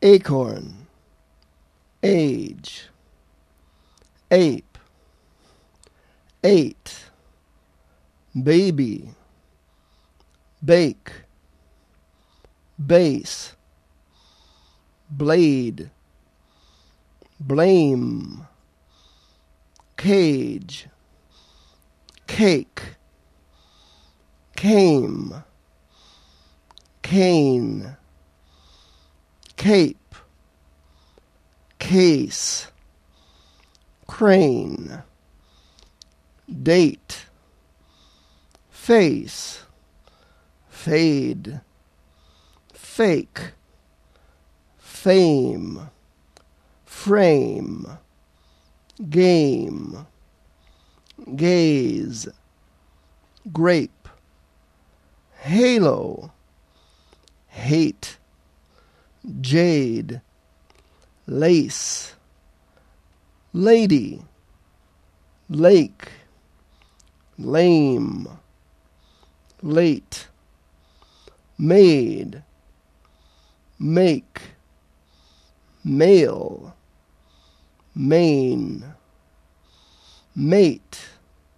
acorn, age, ape, eight, baby, bake, base, blade, blame, cage, cake, came, cane, cape, case, crane, date, face, fade, fake, fame, frame, game, gaze, grape, halo, hate, jade, lace, lady, lake, lame, late, made, make, male, main, mate,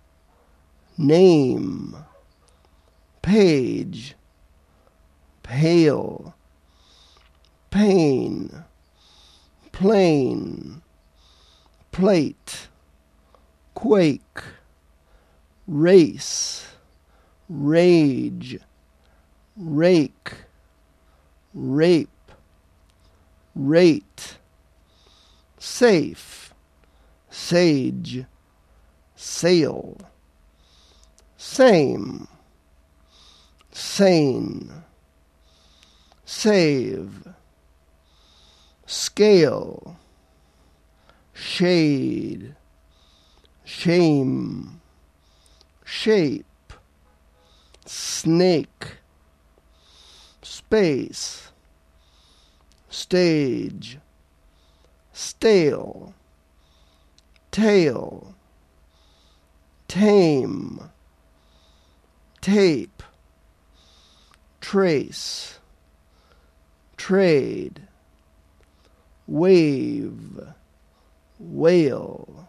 name, page, pale, pain, plain, plate, quake, race, rage, rake, rape, rate, safe, sage, sail, same, sane, save, scale, shade, shame, shape, snake, space, stage, stale, tail, tame, tape, trace, trade, wave, whale,